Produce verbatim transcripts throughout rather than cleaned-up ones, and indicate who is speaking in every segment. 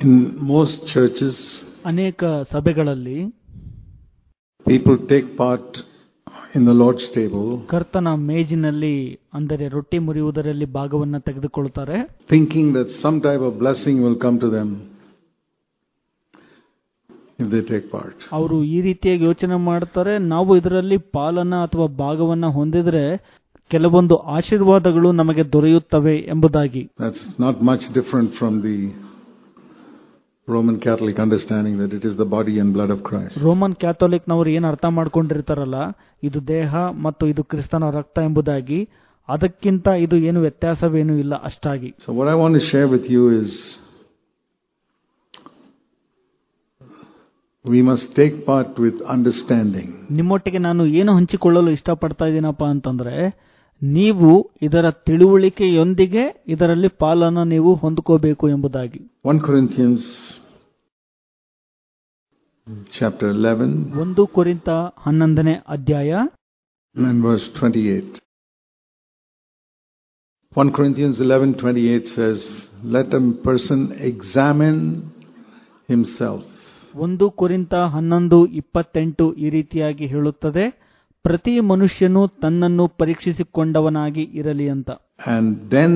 Speaker 1: In most churches,
Speaker 2: ಅನೇಕ ಸಭೆಗಳಲ್ಲಿ
Speaker 1: people take part in the Lord's table,
Speaker 2: ಕರ್ತನ ಮೇಜಿನಲ್ಲಿ ಅಂದರೆ ರೊಟ್ಟಿ ಮುರಿಯುವುದರಲ್ಲಿ ಭಾಗವನ್ನು ತೆಗೆದುಕೊಳ್ಳುತ್ತಾರೆ,
Speaker 1: thinking that some type of blessing will come to them if they take part.
Speaker 2: ಅವರು ಈ ರೀತಿಯಾಗಿ ಯೋಚನೆ ಮಾಡ್ತಾರೆ, ನಾವು ಇದರಲ್ಲಿ ಪಾಲನ ಅಥವಾ ಭಾಗವನ್ನ ಹೊಂದಿದ್ರೆ ಕೆಲವೊಂದು ಆಶೀರ್ವಾದಗಳು ನಮಗೆ ದೊರೆಯುತ್ತವೆ ಎಂಬುದಾಗಿ.
Speaker 1: That's not much different from the Roman Catholic understanding that it is the body and blood of Christ.
Speaker 2: Roman Catholic ನವರು ಏನು ಅರ್ಥ ಮಾಡ್ಕೊಂಡಿರ್ತಾರಲ್ಲ, ಇದು ದೇಹ ಮತ್ತು ಇದು ಕ್ರಿಸ್ತನ ರಕ್ತ ಎಂಬುದಾಗಿ, ಅದಕ್ಕಿಂತ ಇದು ಏನು ವ್ಯತ್ಯಾಸವೇನೂ ಇಲ್ಲ ಅಷ್ಟಾಗಿ.
Speaker 1: So what I want to share with you is we must take part with understanding.
Speaker 2: ನಿಮ್ಮೊಟ್ಟಿಗೆ ನಾನು ಏನು ಹಂಚಿಕೊಳ್ಳಲು ಇಷ್ಟಪಡ್ತಾ ಇದ್ದೀನಪ್ಪ ಅಂತಂದ್ರೆ, ನೀವು ಇದರ ತಿಳುವಳಿಕೆಯೊಂದಿಗೆ ಇದರಲ್ಲಿ ಪಾಲನ ನೀವು ಹೊಂದಿಕೋಬೇಕು ಎಂಬುದಾಗಿ.
Speaker 1: First Corinthians chapter eleven
Speaker 2: ಒಂದು ಕೊರಿಂಥ ಹನ್ನೊಂದನೇ ಅಧ್ಯಾಯ
Speaker 1: and verse twenty-eight. First Corinthians eleven twenty-eight says, let a person examine himself.
Speaker 2: ಒಂದು ಕೊರಿಂಥ ಹನ್ನೊಂದು ಇಪ್ಪತ್ತೆಂಟು ಈ ರೀತಿಯಾಗಿ ಹೇಳುತ್ತದೆ, ಪ್ರತಿ ಮನುಷ್ಯನು ತನ್ನನ್ನು ಪರೀಕ್ಷಿಸಿಕೊಂಡವನಾಗಿ ಇರಲಿ ಅಂತ.
Speaker 1: And then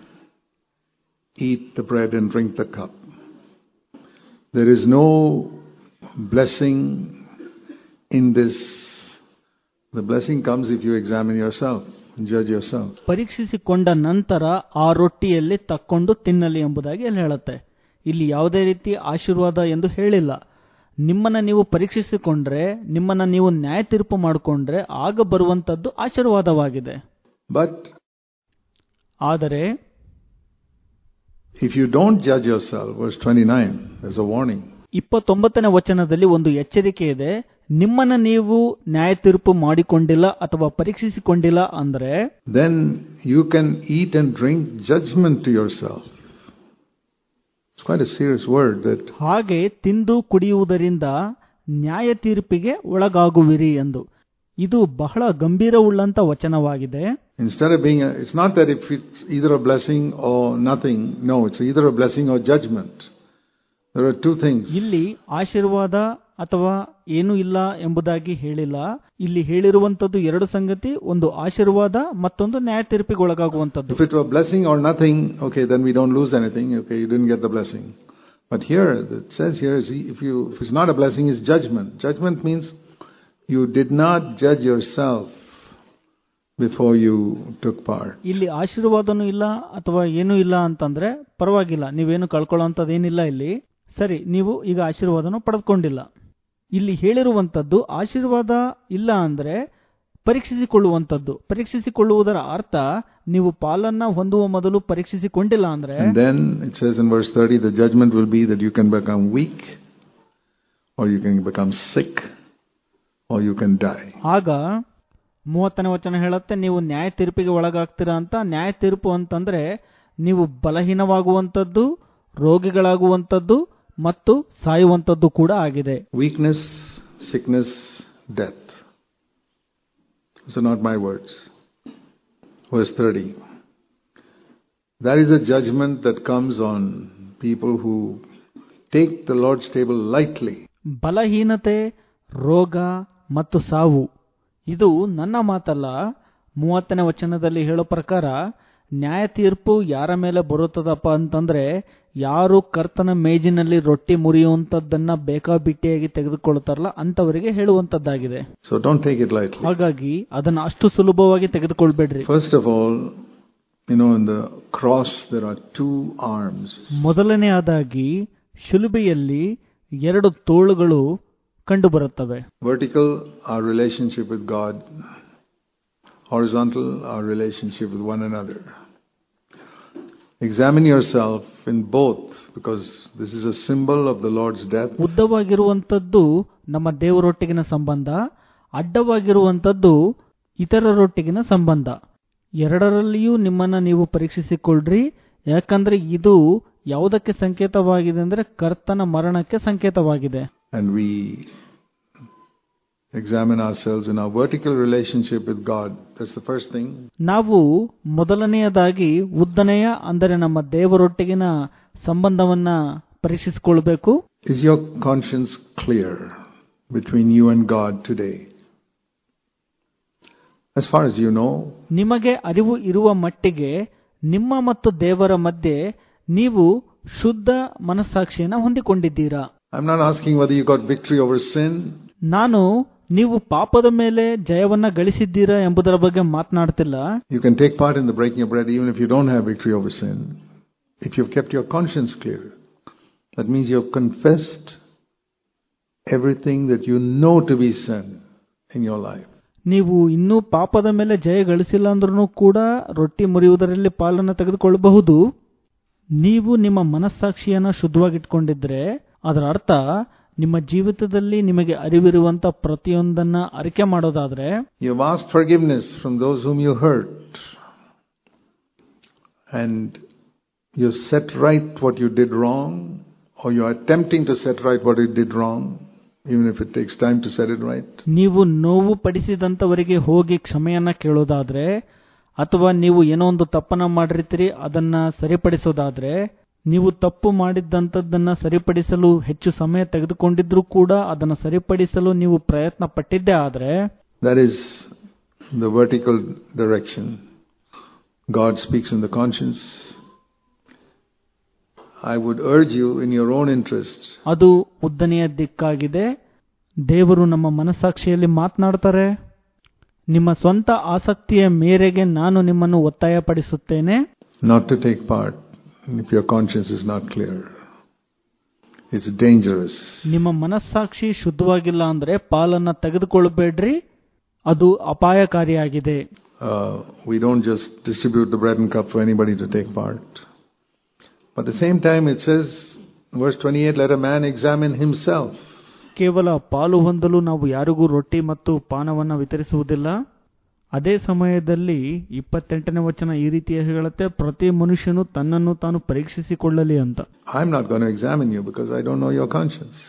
Speaker 1: eat the bread and drink the cup. There is no blessing in this. The blessing comes if you examine yourself and judge yourself.
Speaker 2: ಪರೀಕ್ಷಿಸಿಕೊಂಡ ನಂತರ ಆ ರೊಟ್ಟಿಯಲ್ಲಿ ತಕ್ಕೊಂಡು ತಿನ್ನಲಿ ಎಂಬುದಾಗಿ ಅಲ್ಲಿ ಹೇಳುತ್ತೆ. ಇಲ್ಲಿ ಯಾವುದೇ ರೀತಿ ಆಶೀರ್ವಾದ ಎಂದು ಹೇಳಿಲ್ಲ. ನಿಮ್ಮನ್ನ ನೀವು ಪರೀಕ್ಷಿಸಿಕೊಂಡ್ರೆ, ನಿಮ್ಮನ್ನ ನೀವು ನ್ಯಾಯ ತೀರ್ಪು ಮಾಡಿಕೊಂಡ್ರೆ ಆಗ ಬರುವಂತದ್ದು ಆಶೀರ್ವಾದವಾಗಿದೆ.
Speaker 1: But
Speaker 2: ಆದರೆ
Speaker 1: if you don't judge yourself, verse twenty-nine, there's a warning.
Speaker 2: ಇಪ್ಪತ್ತೊಂಬತ್ತನೇ ವಚನದಲ್ಲಿ ಒಂದು ಎಚ್ಚರಿಕೆ ಇದೆ. ನಿಮ್ಮನ್ನ ನೀವು ನ್ಯಾಯ ತೀರ್ಪು ಮಾಡಿಕೊಂಡಿಲ್ಲ ಅಥವಾ ಪರೀಕ್ಷಿಸಿಕೊಂಡಿಲ್ಲ ಅಂದ್ರೆ,
Speaker 1: then you can eat and drink judgment to yourself. It's quite a serious word that
Speaker 2: ಹಾಗೆ ತಿಂದು ಕುಡಿಯುವುದರಿಂದ ನ್ಯಾಯ ತೀರ್ಪಿಗೆ ಒಳಗಾಗುವಿರಿ ಎಂದು. ಇದು ಬಹಳ ಗಂಭೀರವುಳ್ಳಂತ ವಚನವಾಗಿದೆ.
Speaker 1: instead of being a, it's not that if it's either a blessing or nothing. No, it's either a blessing or judgment. There are two things.
Speaker 2: ಇಲ್ಲಿ ಆಶೀರ್ವಾದ ಅಥವಾ ಏನೂ ಇಲ್ಲ ಎಂಬುದಾಗಿ ಹೇಳಿಲ್ಲ. ಇಲ್ಲಿ ಹೇಳಿರುವಂತದ್ದು ಎರಡು ಸಂಗತಿ, ಒಂದು ಆಶೀರ್ವಾದ, ಮತ್ತೊಂದು ನ್ಯಾಯ ತೀರ್ಪಿಗೆ ಒಳಗಾಗುವಂತದ್ದು.
Speaker 1: If it were blessing or nothing, okay, then we don't lose anything. Okay, you didn't get the blessing. But here, it says here, if you if it's not a blessing, it's judgment. Judgment means you did not judge yourself before you took part.
Speaker 2: ಇಲ್ಲಿ ಆಶೀರ್ವಾದನೂ ಇಲ್ಲ ಅಥವಾ ಏನೂ ಇಲ್ಲ ಅಂತಂದ್ರೆ ಪರವಾಗಿಲ್ಲ, ನೀವೇನು ಕಳ್ಕೊಳ್ಳೋಂಥದ್ದೇನಿಲ್ಲ. ಇಲ್ಲಿ ಸರಿ, ನೀವು ಈಗ ಆಶೀರ್ವಾದನ ಪಡೆದುಕೊಂಡಿಲ್ಲ. ಇಲ್ಲಿ ಹೇಳಿರುವಂತದ್ದು ಆಶೀರ್ವಾದ ಇಲ್ಲ ಅಂದ್ರೆ ಪರೀಕ್ಷಿಸಿಕೊಳ್ಳುವಂತದ್ದು. ಪರೀಕ್ಷಿಸಿಕೊಳ್ಳುವುದರ ಅರ್ಥ ನೀವು ಪಾಲನ್ನ ಹೊಂದುವ ಮೊದಲು ಪರೀಕ್ಷಿಸಿಕೊಂಡಿಲ್ಲ ಅಂದ್ರೆ.
Speaker 1: And then it says in verse thirty, the judgment will be that you can become weak, or you can become sick, or you can die.
Speaker 2: ಆಗ ಮೂವತ್ತನೇ ವಚನ ಹೇಳುತ್ತೆ, ನೀವು ನ್ಯಾಯ ತೀರ್ಪಿಗೆ ಒಳಗಾಗ್ತೀರಾ ಅಂತ. ನ್ಯಾಯ ತೀರ್ಪು ಅಂತಂದ್ರೆ ನೀವು ಬಲಹೀನವಾಗುವಂತದ್ದು, ರೋಗಿಗಳಾಗುವಂತದ್ದು ಮತ್ತು ಸಾಯುವಂತದ್ದು ಕೂಡ ಆಗಿದೆ.
Speaker 1: Weakness, sickness, death. Those are not my words. Verse thirty. That is a judgment that comes on people who take the Lord's table lightly.
Speaker 2: ಬಲಹೀನತೆ, ರೋಗ ಮತ್ತು ಸಾವು, ಇದು ನನ್ನ ಮಾತಲ್ಲ. ಮೂವತ್ತನೇ ವಚನದಲ್ಲಿ ಹೇಳೋ ಪ್ರಕಾರ ನ್ಯಾಯ ತೀರ್ಪು ಯಾರ ಮೇಲೆ ಬರುತ್ತದಪ್ಪ ಅಂತಂದ್ರೆ, ಯಾರು ಕರ್ತನ ಮೇಜಿನಲ್ಲಿ ರೊಟ್ಟಿ ಮುರಿಯುವಂತದ್ದನ್ನ ಬೇಕಾಬಿಟ್ಟಿಯಾಗಿ ತೆಗೆದುಕೊಳ್ಳುತ್ತಾರಲ್ಲ ಅಂತವರಿಗೆ ಹೇಳುವಂತದ್ದಾಗಿದೆ.
Speaker 1: So don't take it lightly.
Speaker 2: ಹಾಗಾಗಿ ಅದನ್ನ ಅಷ್ಟು ಸುಲಭವಾಗಿ ತೆಗೆದುಕೊಳ್ಬೇಡ್ರಿ.
Speaker 1: First of all, you know, in the cross there are two arms.
Speaker 2: ಮೊದಲನೆಯದಾಗಿ ಶಿಲುಬೆಯಲ್ಲಿ ಎರಡು ತೋಳುಗಳು ಕಂಡು ಬರುತ್ತವೆ.
Speaker 1: Vertical, our relationship with God. Horizontal, our relationship with one another. Examine yourself in both, because this is a symbol of the Lord's death.
Speaker 2: ಉದ್ದವಾಗಿರುವಂತದ್ದು ನಮ್ಮ ದೇವರೊಟ್ಟಿಗಿನ ಸಂಬಂಧ, ಅಡ್ಡವಾಗಿರುವಂತದ್ದು ಇತರರೊಟ್ಟಿಗಿನ ಸಂಬಂಧ. ಎರಡರಲ್ಲಿಯೂ ನಿಮ್ಮನ್ನ ನೀವು ಪರೀಕ್ಷಿಸಿಕೊಳ್ಳ್ರಿ. ಯಾಕಂದ್ರೆ ಇದು ಯಾವುದಕ್ಕೆ ಸಂಕೇತವಾಗಿದೆ ಅಂದ್ರೆ ಕರ್ತನ ಮರಣಕ್ಕೆ ಸಂಕೇತವಾಗಿದೆ.
Speaker 1: And we examine ourselves in our vertical relationship with God. That's the first thing.
Speaker 2: ನಾವು ಮೊದಲನೆಯದಾಗಿ ಉದ್ದನೆಯ ಅಂದರೆ ನಮ್ಮ ದೇವರೊಟ್ಟಿಗಿನ ಸಂಬಂಧವನ್ನ ಪರೀಕ್ಷಿಸಿಕೊಳ್ಳಬೇಕು.
Speaker 1: Is your conscience clear between you and God today? As far as you know,
Speaker 2: ನಿಮಗೆ ಅರಿವು ಇರುವ ಮಟ್ಟಿಗೆ ನಿಮ್ಮ ಮತ್ತು ದೇವರ ಮಧ್ಯೆ ನೀವು ಶುದ್ಧ ಮನಸ್ಸಾಕ್ಷಿಯನ್ನು ಹೊಂದಿಕೊಂಡಿದ್ದೀರಾ?
Speaker 1: I'm not asking whether you got victory over sin.
Speaker 2: ನಾನು ನೀವು ಪಾಪದ ಮೇಲೆ ಜಯವನ್ನ ಗಳಿಸಿದ್ದೀರಾ ಎಂಬುದರ ಬಗ್ಗೆ ಮಾತನಾಡ್ತಿಲ್ಲ.
Speaker 1: You can take part in the breaking of bread even if you don't have victory over sin. If you've kept your conscience clear, that means you've confessed everything that you know to be sin in your life.
Speaker 2: ನೀವು ಇನ್ನೂ ಪಾಪದ ಮೇಲೆ ಜಯ ಗಳಿಸಿಲ್ಲ ಅಂದ್ರೂ ಕೂಡ ರೊಟ್ಟಿ ಮುರಿಯುವುದರಲ್ಲಿ ಪಾಲನ್ನು ತೆಗೆದುಕೊಳ್ಳಬಹುದು. ನೀವು ನಿಮ್ಮ ಮನಸ್ಸಾಕ್ಷಿಯನ್ನು ಶುದ್ಧವಾಗಿಟ್ಕೊಂಡಿದ್ರೆ ಅದರ ಅರ್ಥ ನಿಮ್ಮ ಜೀವಿತದಲ್ಲಿ ನಿಮಗೆ ಅರಿವಿರುವಂತ ಪ್ರತಿಯೊಂದನ್ನ ಅರಿಕೆ ಮಾಡೋದಾದ್ರೆ,
Speaker 1: you have asked forgiveness from those whom you hurt and you set right what you did wrong, or you are attempting to set right what you did wrong, even if it takes time to set it right.
Speaker 2: ನೀವು ನೋವು ಪಡಿಸಿದಂತವರಿಗೆ ಹೋಗಿ ಕ್ಷಮೆಯನ್ನ ಕೇಳೋದಾದ್ರೆ, ಅಥವಾ ನೀವು ಏನೋ ಒಂದು ತಪ್ಪನ್ನ ಮಾಡಿರ್ತೀರಿ ಅದನ್ನ ಸರಿಪಡಿಸೋದಾದ್ರೆ, ನೀವು ತಪ್ಪು ಮಾಡಿದ್ದಂಥದ್ದನ್ನ ಸರಿಪಡಿಸಲು ಹೆಚ್ಚು ಸಮಯ ತೆಗೆದುಕೊಂಡಿದ್ರೂ ಕೂಡ ಅದನ್ನು ಸರಿಪಡಿಸಲು ನೀವು ಪ್ರಯತ್ನ ಪಟ್ಟಿದ್ದೇ ಆದ್ರೆ,
Speaker 1: that is the vertical direction. God speaks in the conscience. I would urge you in your own interest.
Speaker 2: ಅದು ಉದ್ದನೆಯ ದಿಕ್ಕಾಗಿದೆ. ದೇವರು ನಮ್ಮ ಮನಸ್ಸಾಕ್ಷಿಯಲ್ಲಿ ಮಾತನಾಡ್ತಾರೆ. ನಿಮ್ಮ ಸ್ವಂತ ಆಸಕ್ತಿಯ ಮೇರೆಗೆ ನಾನು ನಿಮ್ಮನ್ನು ಒತ್ತಾಯಪಡಿಸುತ್ತೇನೆ,
Speaker 1: not to take part if your conscience is not clear. It's dangerous.
Speaker 2: ನಿಮ್ಮ ಮನಸ್ಸಾಕ್ಷಿ ಶುದ್ಧವಾಗಿಲ್ಲ ಅಂದ್ರೆ ಪಾಲನ್ನ ತೆಗೆದುಕೊಳ್ಳಬೇಡ್ರಿ, ಅದು ಅಪಾಯಕಾರಿಯಾಗಿದೆ.
Speaker 1: Uh, we don't just distribute the bread and cup for anybody to take part. But at the same time it says, verse twenty-eight, let a man examine himself.
Speaker 2: ಕೇವಲ ಪಾಲು ಹೊಂದಲು ನಾವು ಯಾರಿಗೂ ರೊಟ್ಟಿ ಮತ್ತು ಪಾನವನ್ನು ವಿತರಿಸುವುದಿಲ್ಲ. ಅದೇ ಸಮಯದಲ್ಲಿ ಇಪ್ಪತ್ತೆಂಟನೇ ವಚನ ಈ ರೀತಿ ಹೇಳುತ್ತೆ, ಪ್ರತಿ ಮನುಷ್ಯನು ತನ್ನನ್ನು ತಾನು ಪರೀಕ್ಷಿಸಿಕೊಳ್ಳಲಿ ಅಂತ.
Speaker 1: I am not going to examine you because I don't know your conscience.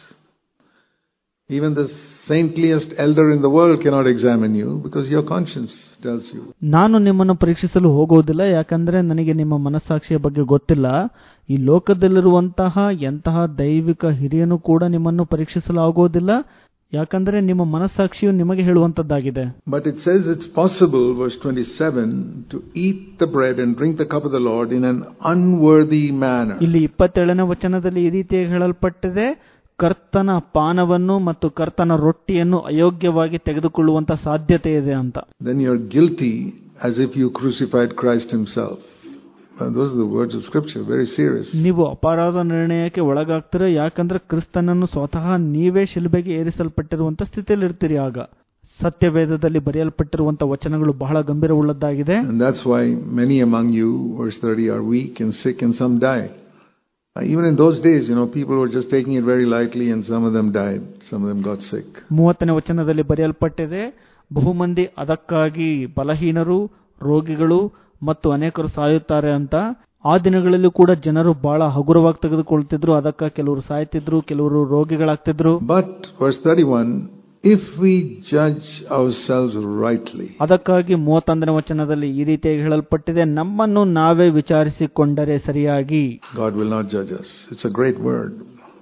Speaker 1: Even the saintliest elder in the world cannot examine you because your conscience tells you.
Speaker 2: ನಾನು ನಿಮ್ಮನ್ನು ಪರೀಕ್ಷಿಸಲು ಹೋಗುವುದಿಲ್ಲ, ಯಾಕಂದ್ರೆ ನನಗೆ ನಿಮ್ಮ ಮನಸ್ಸಾಕ್ಷಿಯ ಬಗ್ಗೆ ಗೊತ್ತಿಲ್ಲ. ಈ ಲೋಕದಲ್ಲಿರುವಂತಹ ಎಂತಹ ದೈವಿಕ ಹಿರಿಯನು ಕೂಡ ನಿಮ್ಮನ್ನು ಪರೀಕ್ಷಿಸಲು ಆಗೋದಿಲ್ಲ, ಯಾಕಂದ್ರೆ ನಿಮ್ಮ ಮನಸ್ಸಾಕ್ಷಿಯು ನಿಮಗೆ ಹೇಳುವಂತದ್ದಾಗಿದೆ.
Speaker 1: But it says it's possible, verse twenty-seven, to eat the bread and drink the cup of the Lord in an unworthy manner.
Speaker 2: ಇಲ್ಲಿ ಇಪ್ಪತ್ತೇಳನೇ ವಚನದಲ್ಲಿ ಈ ರೀತಿಯಾಗಿ ಹೇಳಲ್ಪಟ್ಟಿದೆ, ಕರ್ತನ ಪಾನವನ್ನು ಮತ್ತು ಕರ್ತನ ರೊಟ್ಟಿಯನ್ನು ಅಯೋಗ್ಯವಾಗಿ ತೆಗೆದುಕೊಳ್ಳುವಂತ ಸಾಧ್ಯತೆ ಇದೆ ಅಂತ.
Speaker 1: Then you're guilty as if you crucified Christ himself. Those are the words of scripture, very serious.
Speaker 2: ನೀವು ಅಪರಾಧ ನಿರ್ಣಯಕ್ಕೆ ಒಳಗಾಗ್ತೀರ, ಯಾಕಂದ್ರೆ ಕ್ರಿಸ್ತನನ್ನು ಸ್ವತಃ ನೀವೇ ಶಿಲುಬೆಗೆ ಏರಿಸಲ್ಪಟ್ಟಿರುವಂತ ಸ್ಥಿತಿಯಲ್ಲಿ ಇರ್ತೀರಿ. ಆಗ ಸತ್ಯವೇದದಲ್ಲಿ ಬರೆಯಲ್ಪಟ್ಟಿರುವಂತ ವಚನಗಳು ಬಹಳ ಗಂಭೀರವುಳ್ಳದ್ದಾಗಿದೆ.
Speaker 1: And that's why many among you, verse thirty, are weak and sick and some die. Uh, even in those days, you know, people were just taking it very lightly and some of them died. Some of them got sick.
Speaker 2: ಮೂವತ್ತನೇ ವಚನದಲ್ಲಿ ಬರೆಯಲ್ಪಟ್ಟಿದೆ, ಬಹುಮಂದಿ ಅದಕ್ಕಾಗಿ ಬಲಹೀನರು, ರೋಗಿಗಳು ಮತ್ತು ಅನೇಕರು ಸಾಯುತ್ತಾರೆ ಅಂತ. ಆ ದಿನಗಳಲ್ಲಿ ಕೂಡ ಜನರು ಬಹಳ ಹಗುರವಾಗಿ ತೆಗೆದುಕೊಳ್ತಿದ್ರು, ಅದಕ್ಕ ಕೆಲವರು ಸಾಯ್ತಿದ್ರು, ಕೆಲವರು ರೋಗಿಗಳಾಗ್ತಿದ್ರು.
Speaker 1: But verse thirty-one, if we judge ourselves rightly.
Speaker 2: ಅದಕ್ಕಾಗಿ ಮೂವತ್ತೊಂದನೇ ವಚನದಲ್ಲಿ ಈ ರೀತಿಯಾಗಿ ಹೇಳಲ್ಪಟ್ಟಿದೆ, ನಮ್ಮನ್ನು ನಾವೇ ವಿಚಾರಿಸಿಕೊಂಡರೆ ಸರಿಯಾಗಿ.
Speaker 1: God will not judge us. It's a great word.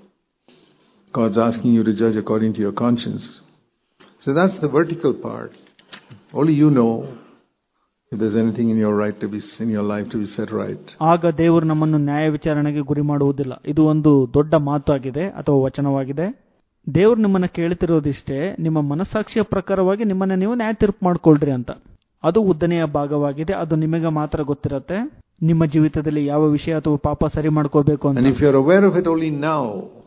Speaker 1: God's asking you to judge according to your conscience. So that's the vertical part. Only you know if there's anything in your right to be in your life to be set right.
Speaker 2: ಆಗ ದೇವರು ನಮ್ಮನ್ನು ನ್ಯಾಯ ವಿಚಾರಣೆಗೆ ಗುರಿ ಮಾಡುವುದಿಲ್ಲ. ಇದು ಒಂದು ದೊಡ್ಡ ಮಾತು ಆಗಿದೆ ಅಥವಾ ವಚನವಾಗಿದೆ. ದೇವರು ನಿಮ್ಮನ್ನ ಕೇಳ್ತಿರೋದಿಷ್ಟೇ, ನಿಮ್ಮ ಮನಸ್ಸಾಕ್ಷಿಯ ಪ್ರಕಾರವಾಗಿ ನಿಮ್ಮನ್ನ ನೀವು ನ್ಯಾಯ ತೀರ್ಪು ಮಾಡ್ಕೊಳ್ರಿ ಅಂತ. ಅದು ಉದ್ದನೆಯ ಭಾಗವಾಗಿದೆ, ಅದು ನಿಮಗೆ ಮಾತ್ರ ಗೊತ್ತಿರತ್ತೆ ನಿಮ್ಮ ಜೀವಿತದಲ್ಲಿ ಯಾವ ವಿಷಯ ಅಥವಾ ಪಾಪ ಸರಿ ಮಾಡ್ಕೋಬೇಕು ಅಂತ.
Speaker 1: And if you're aware of it only now,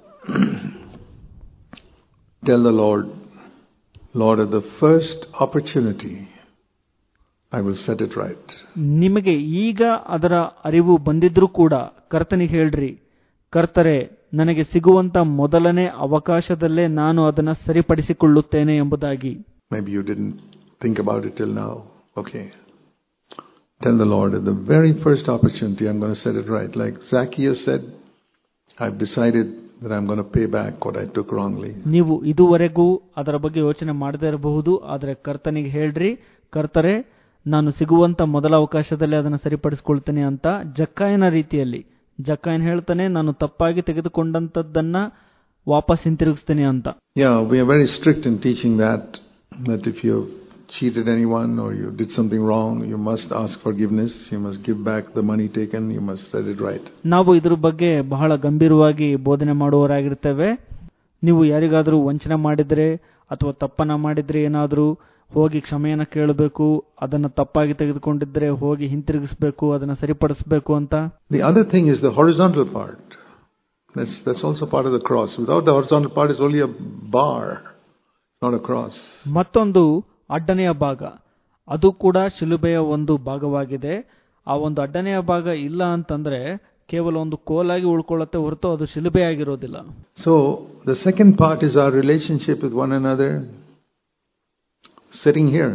Speaker 1: tell the Lord, Lord, at the first opportunity I will set it right.
Speaker 2: ನಿಮಗೆ ಈಗ ಅದರ ಅರಿವು ಬಂದಿದ್ರೂ ಕೂಡ ಕರ್ತನಿಗೆ ಹೇಳ್ರಿ, ಕರ್ತರೆ ನನಗೆ ಸಿಗುವಂತ ಮೊದಲನೇ ಅವಕಾಶದಲ್ಲೇ ನಾನು ಅದನ್ನ ಸರಿಪಡಿಸಿಕೊಳ್ಳುತ್ತೇನೆ ಎಂಬುದಾಗಿ.
Speaker 1: Maybe you didn't think about it till now. Okay. Tell the Lord, at the very first opportunity I'm going to set it right. Like Zacchaeus said, I've decided that I'm going to pay back what I took wrongly.
Speaker 2: ನೀವು ಇದುವರೆಗೂ ಅದರ ಬಗ್ಗೆ ಯೋಚನೆ ಮಾಡದೇ ಇರಬಹುದು, ಆದರೆ ಕರ್ತನಿಗೆ ಹೇಳ್ರಿ, ಕರ್ತರೆ ನಾನು ಸಿಗುವಂತ ಮೊದಲ ಅವಕಾಶದಲ್ಲಿ ಅದನ್ನು ಸರಿಪಡಿಸಿಕೊಳ್ತೇನೆ ಅಂತ. ಜಕ್ಕಾಯನ ರೀತಿಯಲ್ಲಿ ಜಕ್ಕಾಯನ್ ಹೇಳ್ತಾನೆ, ನಾನು ತಪ್ಪಾಗಿ ತೆಗೆದುಕೊಂಡಂತದ್ದನ್ನ ವಾಪಸ್ ಹಿಂತಿರುಗಿಸ್ತೇನೆ ಅಂತ.
Speaker 1: Yeah, we are very strict in teaching that, that if you have cheated anyone or you did something wrong, you must ask forgiveness, you must give back the money taken, you must set it right.
Speaker 2: ನಾವು ಇದ್ರ ಬಗ್ಗೆ ಬಹಳ ಗಂಭೀರವಾಗಿ ಬೋಧನೆ ಮಾಡುವವರಾಗಿರ್ತೇವೆ. ನೀವು ಯಾರಿಗಾದರೂ ವಂಚನೆ ಮಾಡಿದ್ರೆ ಅಥವಾ ತಪ್ಪನ ಮಾಡಿದ್ರೆ ಏನಾದರೂ ಹೋಗಿ ಕ್ಷಮೆಯನ್ನ ಕೇಳಬೇಕು, ಅದನ್ನ ತಪ್ಪಾಗಿ ತೆಗೆದುಕೊಂಡಿದ್ರೆ ಹೋಗಿ ಹಿಂತಿರುಗಿಸಬೇಕು, ಅದನ್ನ ಸರಿಪಡಿಸಬೇಕು ಅಂತ.
Speaker 1: The other thing is the horizontal part. That's that's also part of the cross. Without the horizontal part, it's only a bar, not a cross.
Speaker 2: ಮತ್ತೊಂದು ಅಡ್ಡನೆಯ ಭಾಗ, ಅದು ಕೂಡ ಶಿಲುಬೆಯ ಒಂದು ಭಾಗವಾಗಿದೆ. ಆ ಒಂದು ಅಡ್ಡನೆಯ ಭಾಗ ಇಲ್ಲ ಅಂತಂದ್ರೆ ಕೇವಲ ಒಂದು ಕೋಲಾಗಿ ಉಳ್ಕೊಳ್ಳುತ್ತೆ ಹೊರತು ಅದು ಶಿಲುಬೆ ಆಗಿರೋದಿಲ್ಲ.
Speaker 1: So the second part is our relationship with one another, sitting here.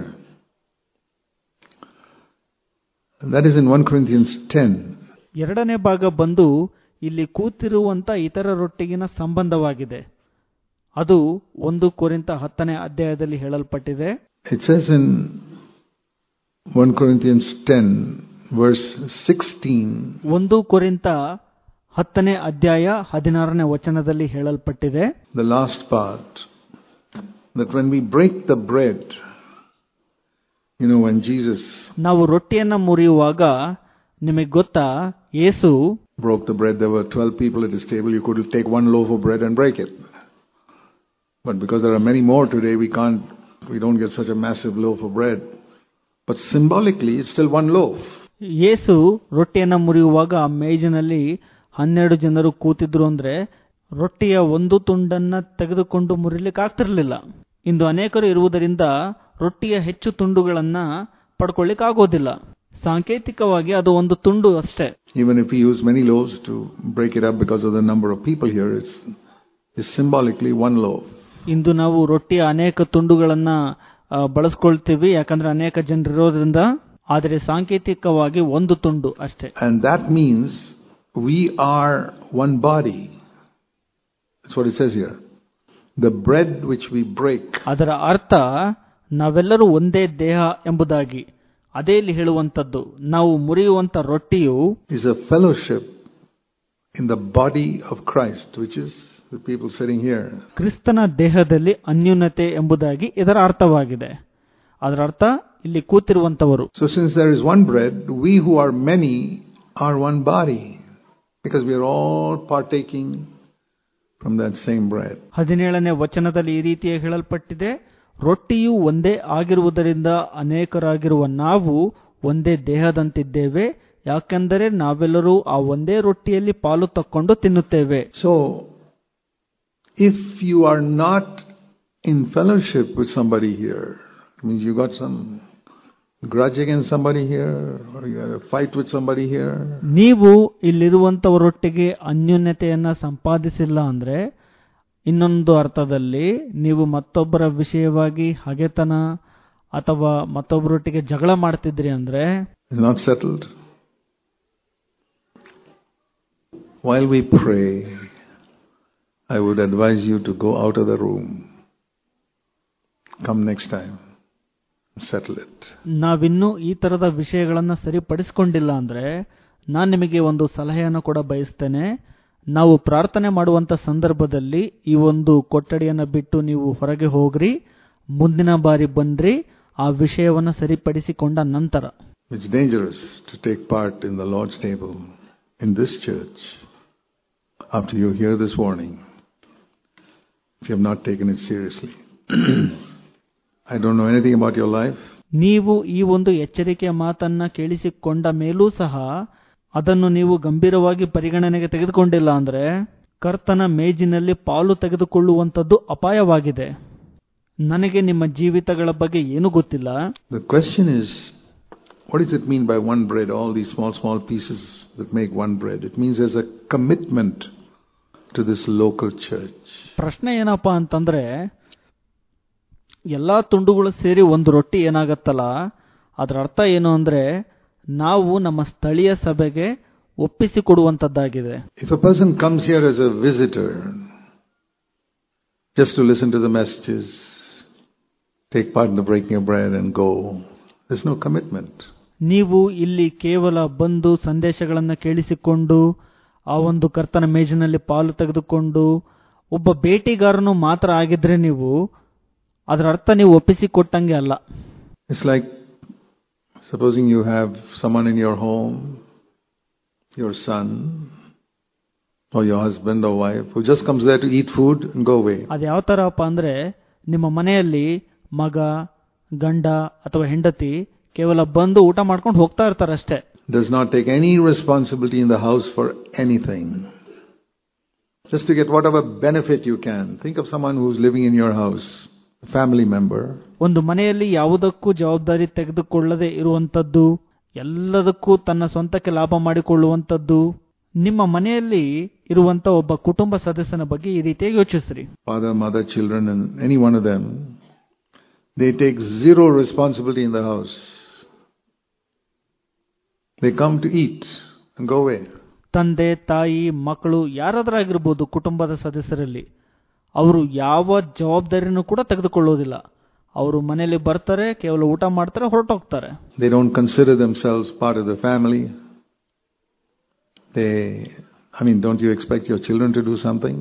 Speaker 1: And that is in First Corinthians ten.
Speaker 2: ಎರಡನೇ ಭಾಗ ಬಂದು ಇಲ್ಲಿ ಕೂತಿರುವಂತ ಇತರರೊಟ್ಟಿಗಿನ ಸಂಬಂಧವಾಗಿದೆ. ಅದು ಒಂದು ಕೊರಿಂಥ ಹತ್ತನೇ ಅಧ್ಯಾಯದಲ್ಲಿ ಹೇಳಲ್ಪಟ್ಟಿದೆ.
Speaker 1: It says in First Corinthians ten verse sixteen.
Speaker 2: ಒಂದು ಕೊರಿಂಥ ಹತ್ತನೇ ಅಧ್ಯಾಯ ಹದಿನಾರನೇ ವಚನದಲ್ಲಿ ಹೇಳಲ್ಪಟ್ಟಿದೆ.
Speaker 1: The last part, that when we break the bread, you know, when Jesus
Speaker 2: ನಾವು ರೊಟ್ಟಿಯನ್ನ ಮುರಿಯುವಾಗ ನಿಮಗೆ ಗೊತ್ತಾ, ಯೇಸು
Speaker 1: broke the bread, there were twelve people at his table. You could take one loaf of bread and break it. But because there are many more today, we can't, we don't get such a massive loaf of bread. But symbolically, it's still one loaf.
Speaker 2: ಯೇಸು ರೊಟ್ಟಿಯನ್ನ ಮುರಿಯುವಾಗ ಆ ಮೇಜಿನಲ್ಲಿ ಹನ್ನೆರಡು ಜನರು ಕೂತಿದ್ರು ಅಂದ್ರೆ ರೊಟ್ಟಿಯ ಒಂದು ತುಂಡನ್ನ ತೆಗೆದುಕೊಂಡು ಮುರಿಲಿಕ್ಕೆ ಆಗ್ತಿರ್ಲಿಲ್ಲ. ಇಂದು ಅನೇಕರು ಇರುವುದರಿಂದ ರೊಟ್ಟಿಯ ಹೆಚ್ಚು ತುಂಡುಗಳನ್ನ ಪಡ್ಕೊಳ್ಳಿಕ್ ಆಗೋದಿಲ್ಲ. ಸಾಂಕೇತಿಕವಾಗಿ ಅದು ಒಂದು ತುಂಡು ಅಷ್ಟೇ.
Speaker 1: Even if we use many loaves to break it up because of the number of people here, it's, it's symbolically one loaf.
Speaker 2: ಇಂದು ನಾವು ರೊಟ್ಟಿಯ ಅನೇಕ ತುಂಡುಗಳನ್ನ ಬಳಸ್ಕೊಳ್ತೀವಿ, ಯಾಕಂದ್ರೆ ಅನೇಕ ಜನರಿರೋದ್ರಿಂದ. ಆದರೆ ಸಾಂಕೇತಿಕವಾಗಿ ಒಂದು ತುಂಡು ಅಷ್ಟೇ.
Speaker 1: And that means we are one body. That's what it says here. The bread which we break.
Speaker 2: ಅದರ ಅರ್ಥ ನಾವೆಲ್ಲರೂ ಒಂದೇ ದೇಹ ಎಂಬುದಾಗಿ. ಅದೇ ಇಲ್ಲಿ ಹೇಳುವಂತದ್ದು, ನಾವು ಮುರಿಯುವಂತ ರೊಟ್ಟಿಯು
Speaker 1: is a fellowship in the body of Christ, which is the people sitting here.
Speaker 2: ಕ್ರಿಸ್ತನ ದೇಹದಲ್ಲಿ ಅನ್ಯೂನ್ಯತೆ ಎಂಬುದಾಗಿ ಇದರ ಅರ್ಥವಾಗಿದೆ. ಅದರ ಅರ್ಥ ಇಲ್ಲಿ ಕೂತಿರುವಂತವರು.
Speaker 1: So since there is one bread, we who are many are one body, because we are all partaking from that same bread.
Speaker 2: ಹದಿನೇಳನೇ ವಚನದಲ್ಲಿ ಈ ರೀತಿಯಾಗಿ ಹೇಳಲ್ಪಟ್ಟಿದೆ, ರೊಟ್ಟಿಯು ಒಂದೇ ಆಗಿರುವುದರಿಂದ ಅನೇಕರಾಗಿರುವ ನಾವು ಒಂದೇ ದೇಹದಂತಿದ್ದೇವೆ, ಯಾಕೆಂದರೆ ನಾವೆಲ್ಲರೂ ಆ ಒಂದೇ ರೊಟ್ಟಿಯಲ್ಲಿ ಪಾಲು ತಕ್ಕೊಂಡು ತಿನ್ನುತ್ತೇವೆ.
Speaker 1: So if you are not in fellowship with somebody here, it means you got some grudge against somebody here, or you had a fight with somebody here.
Speaker 2: ನೀವು ಇಲ್ಲಿರುವಂತವರೊಟ್ಟಿಗೆ ಅನ್ಯೋನ್ಯತೆಯನ್ನ ಸಂಪಾದಿಸಿಲ್ಲ ಅಂದ್ರೆ, ಇನ್ನೊಂದು ಅರ್ಥದಲ್ಲಿ ನೀವು ಮತ್ತೊಬ್ಬರ ವಿಷಯವಾಗಿ ಹಗೆತನ ಅಥವಾ ಮತ್ತೊಬ್ಬರೊಟ್ಟಿಗೆ ಜಗಳ ಮಾಡ್ತಿದ್ರಿ ಅಂದ್ರೆ,
Speaker 1: it's not settled. While we pray, I would advise you to go out of the room. Come next time. Settle it.
Speaker 2: ನಾವಿನ್ನೂ ಈ ತರದ ವಿಷಯಗಳನ್ನ ಸರಿಪಡಿಸಿಕೊಂಡಿಲ್ಲ ಅಂದ್ರೆ ನಾನು ನಿಮಗೆ ಒಂದು ಸಲಹೆಯನ್ನು ಕೂಡ ಬಯಸ್ತೇನೆ. ನಾವು ಪ್ರಾರ್ಥನೆ ಮಾಡುವಂತ ಸಂದರ್ಭದಲ್ಲಿ ಈ ಒಂದು ಕೊಠಡಿಯನ್ನ ಬಿಟ್ಟು ನೀವು ಹೊರಗೆ ಹೋಗ್ರಿ, ಮುಂದಿನ ಬಾರಿ ಬನ್ರಿ, ಆ ವಿಷಯವನ್ನ ಸರಿಪಡಿಸಿಕೊಂಡ ನಂತರ.
Speaker 1: It's dangerous to take part in the Lord's table in this church after you hear this warning, if you have not taken it seriously. I don't know anything about your life.
Speaker 2: ನೀವು ಈ ಒಂದು ಎಚ್ಚರಿಕೆಯ ಮಾತನ್ನ ಕೇಳಿಸಿಕೊಂಡ ಮೇಲೂ ಸಹ ಅದನ್ನು ನೀವು ಗಂಭೀರವಾಗಿ ಪರಿಗಣನೆಗೆ ತೆಗೆದುಕೊಂಡಿಲ್ಲ ಅಂದ್ರೆ ಕರ್ತನ ಮೇಜಿನಲ್ಲಿ ಪಾಲು ತೆಗೆದುಕೊಳ್ಳುವಂತದ್ದು ಅಪಾಯವಾಗಿದೆ. ನನಗೆ ನಿಮ್ಮ ಜೀವಿತಗಳ ಬಗ್ಗೆ ಏನು ಗೊತ್ತಿಲ್ಲ.
Speaker 1: The question is, what does it mean by one bread? All these small small pieces that make one bread. It means there's a commitment to this local church.
Speaker 2: ಪ್ರಶ್ನೆ ಏನಪ್ಪಾ ಅಂತಂದ್ರೆ, ಎಲ್ಲಾ ತುಂಡುಗಳು ಸೇರಿ ಒಂದು ರೊಟ್ಟಿ ಏನಾಗತ್ತಲ್ಲ, ಅದರ ಅರ್ಥ ಏನು ಅಂದ್ರೆ ನಾವು ನಮ್ಮ ಸ್ಥಳೀಯ ಸಭೆಗೆ ಒಪ್ಪಿಸಿಕೊಡುವಂತದ್ದಾಗಿದೆ.
Speaker 1: If a person comes here as a visitor, just to listen to the messages, take part in the breaking of bread and go, there's no commitment.
Speaker 2: ನೀವು ಇಲ್ಲಿ ಕೇವಲ ಬಂದು ಸಂದೇಶಗಳನ್ನು ಕೇಳಿಸಿಕೊಂಡು ಆ ಒಂದು ಕರ್ತನ ಮೇಜಿನಲ್ಲಿ ಪಾಲು ತೆಗೆದುಕೊಂಡು ಒಬ್ಬ ಬೇಟೆಗಾರನು ಮಾತ್ರ ಆಗಿದ್ರೆ ನೀವು ಅದರ ಅರ್ಥ ನೀವು ಒಪ್ಪಿಸಿಕೊಟ್ಟಂಗೆ ಅಲ್ಲ.
Speaker 1: It's like supposing you have someone in your home, your son or your husband or wife, who just comes there to eat food and go away.
Speaker 2: ಅದು ಯಾವ ತರಪ್ಪ ಅಂದ್ರೆ ನಿಮ್ಮ ಮನೆಯಲ್ಲಿ ಮಗ, ಗಂಡ ಅಥವಾ ಹೆಂಡತಿ ಕೇವಲ ಬಂದು ಊಟ ಮಾಡ್ಕೊಂಡು ಹೋಗ್ತಾ ಇರ್ತಾರೆ ಅಷ್ಟೇ.
Speaker 1: Does not take any responsibility in the house for anything. Just to get whatever benefit you can. Think of someone who's living in your house, a family member.
Speaker 2: ಒಂದು ಮನೆಯಲ್ಲಿ ಯಾವುದಕ್ಕೂ ಜವಾಬ್ದಾರಿ ತೆಗೆದುಕೊಳ್ಳದೆ ಇರುವಂತದ್ದು, ಎಲ್ಲದಕ್ಕೂ ತನ್ನ ಸ್ವಂತಕ್ಕೆ ಲಾಭ ಮಾಡಿಕೊಳ್ಳುವಂತದ್ದು, ನಿಮ್ಮ ಮನೆಯಲ್ಲಿ ಇರುವಂತ ಒಬ್ಬ ಕುಟುಂಬ ಸದಸ್ಯನ ಬಗ್ಗೆ ಈ ರೀತಿಯಾಗಿ ಯೋಚಿಸ್ರಿ.
Speaker 1: Father, mother, children, and any one of them, they take zero responsibility in the house. They come to eat and go away.
Speaker 2: ತಂದೆ, ತಾಯಿ, ಮಕ್ಕಳು ಯಾರಾದ್ರಾಗಿರ್ಬೋದು ಕುಟುಂಬದ ಸದಸ್ಯರಲ್ಲಿ, ಅವರು ಯಾವ ಜವಾಬ್ದಾರಿನೂ ಕೂಡ ತೆಗೆದುಕೊಳ್ಳೋದಿಲ್ಲ. ಅವರು ಮನೆಯಲ್ಲಿ ಬರ್ತಾರೆ, ಕೇವಲ ಊಟ ಮಾಡ್ತಾರೆ, ಹೊರಟೋಗ್ತಾರೆ.
Speaker 1: They don't consider themselves part of the family. They, I mean, don't you expect your children to do something?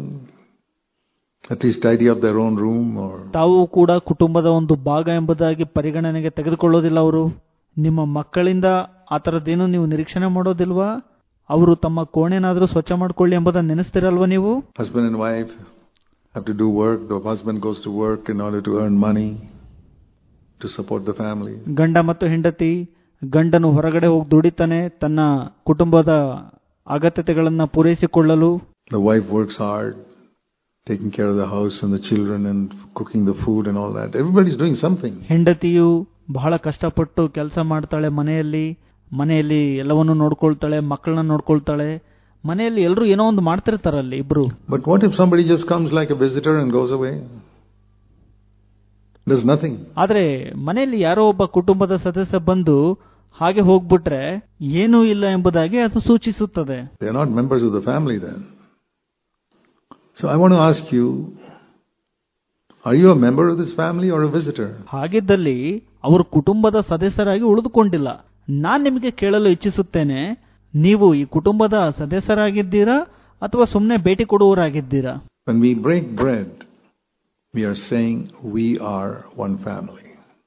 Speaker 1: At least tidy up their own room or...
Speaker 2: ತಾವು ಕೂಡ ಕುಟುಂಬದ ಒಂದು ಭಾಗ ಎಂಬುದಾಗಿ ಪರಿಗಣನೆಗೆ ತೆಗೆದುಕೊಳ್ಳೋದಿಲ್ಲ ಅವರು. ನಿಮ್ಮ ಮಕ್ಕಳಿಂದ ಆ ಥರದ್ದೇನು ನೀವು ನಿರೀಕ್ಷಣೆ ಮಾಡೋದಿಲ್ವಾ? ಅವರು ತಮ್ಮ ಕೋಣೆನಾದ್ರೂ ಸ್ವಚ್ಛ ಮಾಡ್ಕೊಳ್ಳಿ ಎಂಬುದನ್ನು ನೆನೆಸ್ತಿರಲ್ವಾ ನೀವು?
Speaker 1: Husband and wife have to do work. The husband goes to work in order to earn money to support the family.
Speaker 2: ಗಂಡ ಮತ್ತು ಹೆಂಡತಿ, ಗಂಡನು ಹೊರಗಡೆ ಹೋಗಿ ದುಡಿತಾನೆ ತನ್ನ ಕುಟುಂಬದ ಅಗತ್ಯತೆಗಳನ್ನ ಪೂರೈಸಿಕೊಳ್ಳಲು.
Speaker 1: The wife works hard, taking care of the house and the children and cooking the food and all that. Everybody's doing something.
Speaker 2: ಹೆಂಡತಿಯು ಬಹಳ ಕಷ್ಟಪಟ್ಟು ಕೆಲಸ ಮಾಡ್ತಾಳೆ, ಮನೆಯಲ್ಲಿ ಮನೆಯಲ್ಲಿ ಎಲ್ಲವನ್ನೂ ನೋಡ್ಕೊಳ್ತಾಳೆ, ಮಕ್ಕಳನ್ನ ನೋಡ್ಕೊಳ್ತಾಳೆ, ಮನೆಯಲ್ಲಿ ಎಲ್ಲರೂ ಏನೋ ಒಂದು ಮಾಡ್ತಿರ್ತಾರಲ್ಲಿ ಇಬ್ರು.
Speaker 1: But what if somebody just comes like a visitor and goes away? There's nothing.
Speaker 2: ಆದ್ರೆ ಮನೆಯಲ್ಲಿ ಯಾರೋ ಒಬ್ಬ ಕುಟುಂಬದ ಸದಸ್ಯ ಬಂದು ಹಾಗೆ ಹೋಗ್ಬಿಟ್ರೆ ಏನೂ ಇಲ್ಲ ಎಂಬುದಾಗಿ ಅದು ಸೂಚಿಸುತ್ತದೆ.
Speaker 1: They are not members of the family then. So I want to ask you, are you a member of this family or a visitor?
Speaker 2: ಹಾಗಿದ್ದಲ್ಲಿ ಅವರು ಕುಟುಂಬದ ಸದಸ್ಯರಾಗಿ ಉಳಿದುಕೊಂಡಿಲ್ಲ. ನಾನು ನಿಮಗೆ ಕೇಳಲು ಇಚ್ಛಿಸುತ್ತೇನೆ, ನೀವು ಈ ಕುಟುಂಬದ ಸದಸ್ಯರಾಗಿದ್ದೀರಾ ಅಥವಾ ಸುಮ್ಮನೆ ಭೇಟಿ ಕೊಡುವವರಾಗಿದ್ದೀರಾ?
Speaker 1: When we break bread, we are saying we are one family.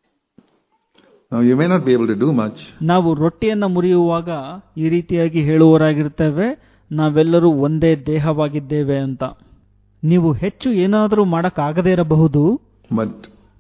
Speaker 1: Now you may not be able to do much.
Speaker 2: ನಾವು ರೊಟ್ಟಿಯನ್ನು ಮುರಿಯುವಾಗ ಈ ರೀತಿಯಾಗಿ ಹೇಳುವವರಾಗಿರ್ತೇವೆ, ನಾವೆಲ್ಲರೂ ಒಂದೇ ದೇಹವಾಗಿದ್ದೇವೆ ಅಂತ. ನೀವು ಹೆಚ್ಚು ಏನಾದರೂ ಮಾಡಕ್ಕಾಗದೇ ಇರಬಹುದು,
Speaker 1: but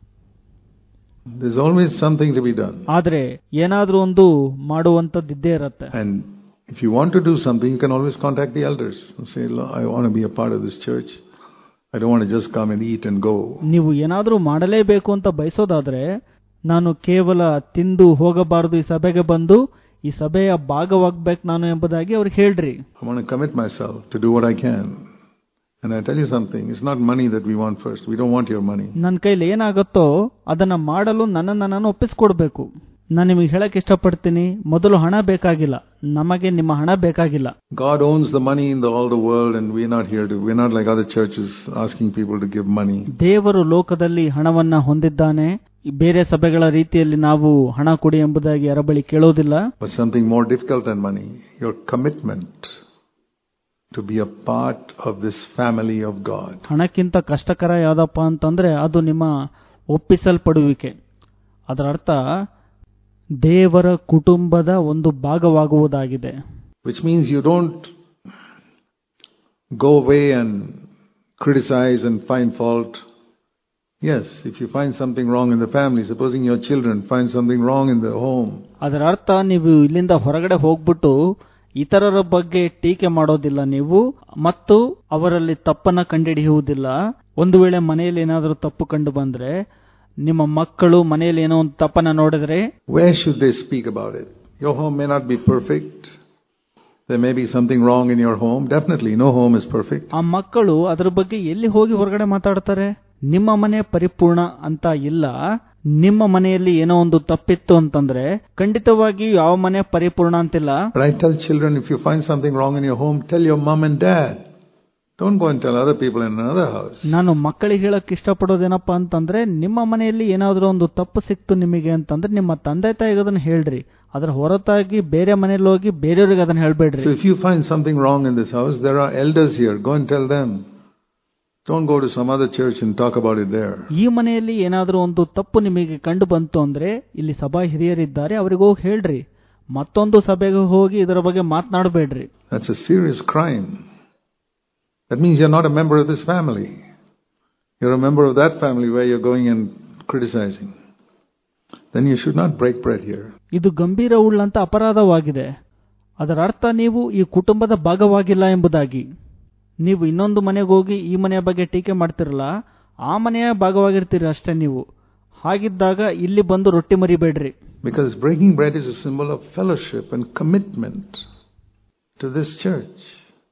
Speaker 1: there's always something to be done.
Speaker 2: ಆದ್ರೆ ಏನಾದ್ರೂ ಒಂದು ಮಾಡುವಂತದ್ದಿದ್ದೇ ಇರುತ್ತೆ.
Speaker 1: And if you want to do something, you can always contact the elders and say, I want to be a part of this church. I don't want to just come and eat and go.
Speaker 2: ನೀವು ಏನಾದ್ರೂ ಮಾಡಲೇಬೇಕು ಅಂತ ಬಯಸೋದಾದ್ರೆ, ನಾನು ಕೇವಲ ತಿಂದು ಹೋಗಬಾರದು, ಈ ಸಭೆಗೆ ಬಂದು ಈ ಸಭೆಯ ಭಾಗವಾಗಬೇಕು ನಾನು ಎಂಬುದಾಗಿ ಅವ್ರಿಗೆ ಹೇಳ್ರಿ.
Speaker 1: I want to commit myself to do what I can. And I tell you something, it's not money that we want first. We don't want your money.
Speaker 2: ನನ್ನ ಕೈಲಿ ಏನಾಗುತ್ತೋ ಅದನ್ನ ಮಾಡಲು ನನ್ನನ್ನು ನಾನು ಒಪ್ಪಿಸ್ಕೊಡ್ಬೇಕು. ನಾನು ನಿಮಗೆ ಹೇಳಕ್ ಇಷ್ಟಪಡ್ತೀನಿ, ಮೊದಲು ಹಣ ಬೇಕಾಗಿಲ್ಲ, ನಮಗೆ ನಿಮ್ಮ ಹಣ ಬೇಕಾಗಿಲ್ಲ.
Speaker 1: God owns the money in the, all the world, and we're not here to, we're not like other churches asking people to give money.
Speaker 2: ದೇವರು ಲೋಕದಲ್ಲಿ ಹಣವನ್ನ ಹೊಂದಿದ್ದಾನೆ, ಬೇರೆ ಸಭೆಗಳ ರೀತಿಯಲ್ಲಿ ನಾವು ಹಣ ಕೊಡಿ ಎಂಬುದಾಗಿ ಯಾರ ಬಳಿ ಕೇಳೋದಿಲ್ಲ.
Speaker 1: But something more difficult than money, your commitment to be a part of this family of God.
Speaker 2: ಹಣಕ್ಕಿಂತ ಕಷ್ಟಕರ ಯಾವ್ದಪ್ಪ ಅಂತಂದ್ರೆ ಅದು ನಿಮ್ಮ ಒಪ್ಪಿಸಲ್ಪಡುವಿಕೆ. ಅದರ ಅರ್ಥ ದೇವರ ಕುಟುಂಬದ ಒಂದು ಭಾಗವಾಗುವುದಾಗಿದೆ.
Speaker 1: Which means you don't go away and criticize and find fault. Yes, if you find something wrong in the family, supposing your children find something wrong in the home.
Speaker 2: ಅದರ ಅರ್ಥ ನೀವು ಇಲ್ಲಿಂದ ಹೊರಗಡೆ ಹೋಗ್ಬಿಟ್ಟು ಇತರರ ಬಗ್ಗೆ ಟೀಕೆ ಮಾಡೋದಿಲ್ಲ ನೀವು, ಮತ್ತು ಅವರಲ್ಲಿ ತಪ್ಪನ್ನ ಕಂಡುಹಿಡಿಯುವುದಿಲ್ಲ. ಒಂದು ವೇಳೆ ಮನೆಯಲ್ಲಿ ಏನಾದರೂ ತಪ್ಪು ಕಂಡು ಬಂದ್ರೆ, ನಿಮ್ಮ ಮಕ್ಕಳು ಮನೆಯಲ್ಲಿ ಏನೋ ಒಂದು ತಪ್ಪನ್ನ ನೋಡಿದ್ರೆ,
Speaker 1: where should they speak about it? Your home may not be perfect. There may be something wrong in your home. Definitely, no home is perfect.
Speaker 2: ಆ ಮಕ್ಕಳು ಅದರ ಬಗ್ಗೆ ಎಲ್ಲಿ ಹೋಗಿ ಹೊರಗಡೆ ಮಾತಾಡ್ತಾರೆ? ನಿಮ್ಮ ಮನೆ ಪರಿಪೂರ್ಣ ಅಂತ ಇಲ್ಲ. ನಿಮ್ಮ ಮನೆಯಲ್ಲಿ ಏನೋ ಒಂದು ತಪ್ಪಿತ್ತು ಅಂತಂದ್ರೆ ಖಂಡಿತವಾಗಿ ಯಾವ ಮನೆ ಪರಿಪೂರ್ಣ ಅಂತಿಲ್ಲ.
Speaker 1: But I tell children, if you find something wrong in your home, tell your mom and dad. Don't go and tell other people in another house.
Speaker 2: ನಾನು ಮಕ್ಕಳಿಗೆ ಹೇಳಕ್ ಇಷ್ಟಪಡೋದೇನಪ್ಪ ಅಂತಂದ್ರೆ, ನಿಮ್ಮ ಮನೆಯಲ್ಲಿ ಏನಾದ್ರೂ ಒಂದು ತಪ್ಪು ಸಿಕ್ತು ನಿಮಗೆ ಅಂತಂದ್ರೆ ನಿಮ್ಮ ತಂದೆ ತಾಯಿಗೆ ಅದನ್ನ ಹೇಳ್ರಿ. ಅದರ ಹೊರತಾಗಿ ಬೇರೆ ಮನೆಯಲ್ಲಿ ಹೋಗಿ ಬೇರೆಯವರಿಗೆ ಅದನ್ನ ಹೇಳ್ಬೇಡ್ರಿ.
Speaker 1: So if you find something wrong in this house, there are elders here. Go and tell them. Don't go to some other church and talk about it there.
Speaker 2: ಈ ಮನೆಯಲ್ಲಿ ಏನಾದ್ರೂ ಒಂದು ತಪ್ಪು ನಿಮಗೆ ಕಂಡು ಬಂತು ಅಂದ್ರೆ ಇಲ್ಲಿ ಸಭಾ ಹಿರಿಯರಿದ್ದಾರೆ, ಅವರಿಗೆ ಹೋಗಿ ಹೇಳ್ರಿ. ಮತ್ತೊಂದು ಸಭೆಗೆ ಹೋಗಿ ಇದರ ಬಗ್ಗೆ ಮಾತನಾಡಬೇಡ್ರಿ.
Speaker 1: That's a serious crime. That means you're not a member of this family. You're a member of that family where you're going and criticizing. Then you should not break bread here.
Speaker 2: ಇದು ಗಂಭೀರವುಳ್ಳಂತ ಅಪರಾಧವಾಗಿದೆ. ಅದರ ಅರ್ಥ ನೀವು ಈ ಕುಟುಂಬದ ಭಾಗವಾಗಿಲ್ಲ ಎಂಬುದಾಗಿ. ನೀವು ಇನ್ನೊಂದು ಮನೆಗೆ ಹೋಗಿ ಈ ಮನೆಯ ಬಗ್ಗೆ ಟೀಕೆ ಮಾಡ್ತಿರಲ್ಲ, ಆ ಮನೆಯ ಭಾಗವಾಗಿರ್ತೀರಿ ಅಷ್ಟೇ ನೀವು. ಹಾಗಿದ್ದಾಗ ಇಲ್ಲಿ ಬಂದು ರೊಟ್ಟಿ ಮರಿಬೇಡ್ರಿ.
Speaker 1: Because breaking bread is a symbol of fellowship and commitment to this church.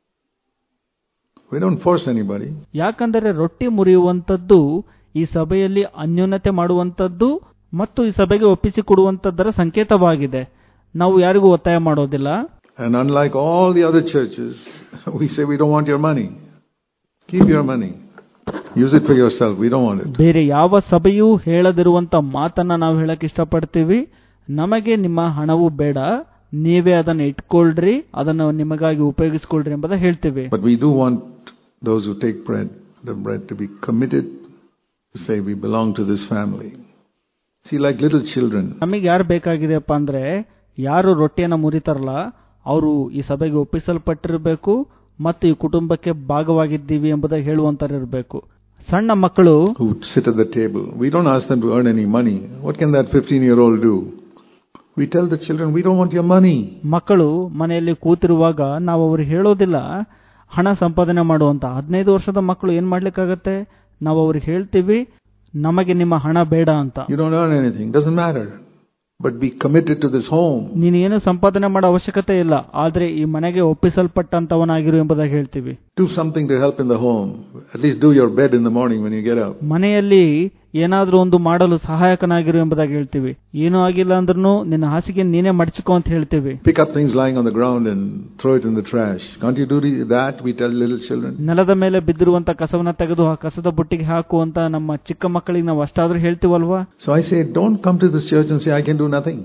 Speaker 1: We don't force anybody.
Speaker 2: ಯಾಕಂದರೆ ರೊಟ್ಟಿ ಮುರಿಯುವಂತದ್ದು ಈ ಸಭೆಯಲ್ಲಿ ಅನ್ಯೋನ್ಯತೆ ಮಾಡುವಂತದ್ದು ಮತ್ತು ಈ ಸಭೆಗೆ ಒಪ್ಪಿಸಿಕೊಡುವಂತದ್ದರ ಸಂಕೇತವಾಗಿದೆ. ನಾವು ಯಾರಿಗೂ ಒತ್ತಾಯ ಮಾಡೋದಿಲ್ಲ.
Speaker 1: And unlike all the other churches, we say we don't want your money. Keep your money. Use it for yourself. We don't want it.
Speaker 2: ಬೇರೆ ಯಾವ ಸಭೆಯೂ ಹೇಳದಿರುವಂತ ಮಾತನ್ನ ನಾವು ಹೇಳಕ್ ಇಷ್ಟಪಡ್ತೀವಿ. ನಮಗೆ ನಿಮ್ಮ ಹಣವು ಬೇಡ, ನೀವೇ ಅದನ್ನು ಇಟ್ಕೊಳ್ರಿ, ಅದನ್ನು ನಿಮಗಾಗಿ ಉಪಯೋಗಿಸಿಕೊಳ್ಳ್ರಿ ಎಂಬುದನ್ನು ಹೇಳ್ತೀವಿ.
Speaker 1: But we do want those who take bread, the bread to be committed to say we belong to this family. See, like little children.
Speaker 2: ನಮಗೆ ಯಾರು ಬೇಕಾಗಿದೆಯಪ್ಪ ಅಂದ್ರೆ, ಯಾರು ರೊಟ್ಟಿಯನ್ನು ಮುರಿತಾರಲ್ಲ ಅವರು ಈ ಸಭೆಗೆ ಒಪ್ಪಿಸಲ್ಪಟ್ಟಿರಬೇಕು ಮತ್ತು ಈ ಕುಟುಂಬಕ್ಕೆ ಭಾಗವಾಗಿದ್ದೀವಿ ಎಂಬುದಾಗಿ ಹೇಳುವಂತರಿರಬೇಕು. ಸಣ್ಣ ಮಕ್ಕಳು
Speaker 1: who sit at the table, we don't ask them to earn any money. What can that fifteen year old do? We tell the children, we don't want your money.
Speaker 2: ಮಕ್ಕಳು ಮನೆಯಲ್ಲಿ ಕೂತಿರುವಾಗ ನಾವು ಅವ್ರಿಗೆ ಹೇಳೋದಿಲ್ಲ ಹಣ ಸಂಪಾದನೆ ಮಾಡುವಂತ. ಹದಿನೈದು ವರ್ಷದ ಮಕ್ಕಳು ಏನ್ ಮಾಡ್ಲಿಕ್ಕಾಗತ್ತೆ? ನಾವು ಅವ್ರಿಗೆ ಹೇಳ್ತೀವಿ ನಮಗೆ ನಿಮ್ಮ ಹಣ ಬೇಡ ಅಂತ.
Speaker 1: You don't earn anything, doesn't matter. But be committed to this home.
Speaker 2: ನೀನು ಏನು ಸಂಪಾದನೆ ಮಾಡೋ ಅವಶ್ಯಕತೆ ಇಲ್ಲ, ಆದ್ರೆ ಈ ಮನೆಗೆ ಒಪ್ಪಿಸಲ್ಪಟ್ಟಂತವನಾಗಿರು ಎಂಬುದಾಗಿ ಹೇಳ್ತೀವಿ.
Speaker 1: Do something to help in the home. At least do your bed in the morning when you get up.
Speaker 2: ಮನೆಯಲ್ಲಿ ಏನಾದ್ರೂ ಒಂದು ಮಾಡಲು ಸಹಾಯಕನಾಗಿರು ಎಂಬುದಾಗಿ ಹೇಳ್ತೀವಿ. ಏನೂ ಆಗಿಲ್ಲ ಅಂದ್ರೂ ನಿನ್ನ ಹಾಸಿಗೆ ನೀನೇ ಮಡಚಿಕೋ ಅಂತ ಹೇಳ್ತೀವಿ.
Speaker 1: Pick up things lying on the ground and throw it in the trash. Can't you do that? We tell little children.
Speaker 2: ನೆಲದ ಮೇಲೆ ಬಿದ್ದಿರುವಂತ ಕಸವನ್ನ ತೆಗೆದು ಆ ಕಸದ ಬುಟ್ಟಿಗೆ ಹಾಕು ಅಂತ ನಮ್ಮ ಚಿಕ್ಕ ಮಕ್ಕಳಿಗೆ ನಾವು ಅಷ್ಟಾದ್ರೂ ಹೇಳ್ತೀವಲ್ವಾ?
Speaker 1: So I say, don't come to this church and say I can do nothing.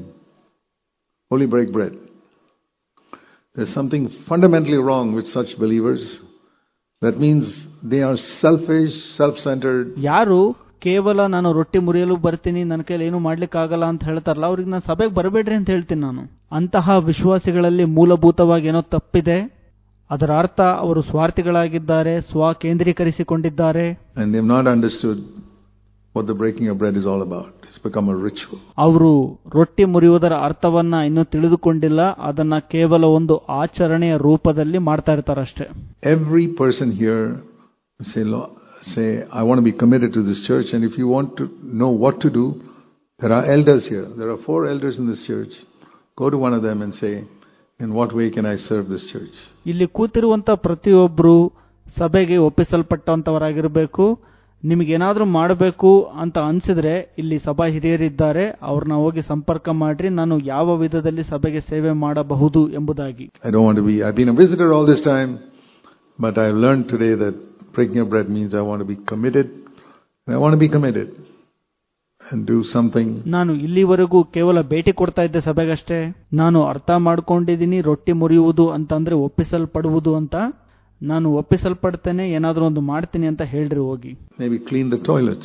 Speaker 1: Only break bread. There's something fundamentally wrong with such believers. That means they are selfish, self-centered.
Speaker 2: ಯಾರು ಕೇವಲ ನಾನು ರೊಟ್ಟಿ ಮುರಿಯಲು ಬರ್ತೀನಿ, ನನ್ನ ಕೈಲಿ ಏನು ಮಾಡ್ಲಿಕ್ಕೆ ಆಗಲ್ಲ ಅಂತ ಹೇಳ್ತಾರಲ್ಲ, ಅವ್ರಿಗೆ ನಾನು ಸಭೆಗೆ ಬರಬೇಡ್ರಿ ಅಂತ ಹೇಳ್ತೀನಿ ನಾನು. ಅಂತಹ ವಿಶ್ವಾಸಿಗಳಲ್ಲಿ ಮೂಲಭೂತವಾಗಿ ಏನೋ ತಪ್ಪಿದೆ. ಅದರ ಅರ್ಥ ಅವರು ಸ್ವಾರ್ಥಿಗಳಾಗಿದ್ದಾರೆ, ಸ್ವಕೇಂದ್ರೀಕರಿಸಿಕೊಂಡಿದ್ದಾರೆ.
Speaker 1: And they have not understood what the breaking of bread is all about. It's become a ritual.
Speaker 2: ಅವರು ರೊಟ್ಟಿ ಮುರಿಯುವುದರ ಅರ್ಥವನ್ನ ಇನ್ನೂ ತಿಳಿದುಕೊಂಡಿಲ್ಲ. ಅದನ್ನ ಕೇವಲ ಒಂದು ಆಚರಣೆಯ ರೂಪದಲ್ಲಿ ಮಾಡ್ತಾ ಇರ್ತಾರಷ್ಟೇ.
Speaker 1: Every person here say, say, I want to be committed to this church, and if you want to know what to do, there are elders here. There are four elders in this church. Go to one of them and say, in what way can I serve this church?
Speaker 2: ಇಲ್ಲಿ ಕೂತಿರುವಂತ ಪ್ರತಿಯೊಬ್ಬರು ಸಭೆಗೆ ಒಪ್ಪಿಸಲ್ಪಟ್ಟಂತವರಾಗಿರಬೇಕು. ನಿಮಗೇನಾದ್ರೂ ಮಾಡಬೇಕು ಅಂತ ಅನ್ಸಿದ್ರೆ ಇಲ್ಲಿ ಸಭಾ ಹಿರಿಯರಿದ್ದಾರೆ, ಅವ್ರನ್ನ ಹೋಗಿ ಸಂಪರ್ಕ ಮಾಡ್ರಿ, ನಾನು ಯಾವ ವಿಧದಲ್ಲಿ ಸಭೆಗೆ ಸೇವೆ ಮಾಡಬಹುದು ಎಂಬುದಾಗಿ.
Speaker 1: I don't want to be, I've been a visitor all this time, but I've learned today that breaking of bread means I want to be committed, and I want to be committed and do something.
Speaker 2: ನಾನು ಇಲ್ಲಿವರೆಗೂ ಕೇವಲ ಭೇಟಿ ಕೊಡ್ತಾ ಇದ್ದೆ ಸಭೆಗಷ್ಟೇ. ನಾನು ಅರ್ಥ ಮಾಡ್ಕೊಂಡಿದ್ದೀನಿ ರೊಟ್ಟಿ ಮುರಿಯುವುದು ಅಂತಂದ್ರೆ ಒಪ್ಪಿಸಲ್ಪಡುವುದು ಅಂತ. ನಾನು ಒಪ್ಪಿಸಲ್ಪಡ್ತೇನೆ, ಏನಾದ್ರೂ ಒಂದು ಮಾಡ್ತೀನಿ ಅಂತ ಹೇಳ್ರಿ ಹೋಗಿ.
Speaker 1: Maybe clean the toilets.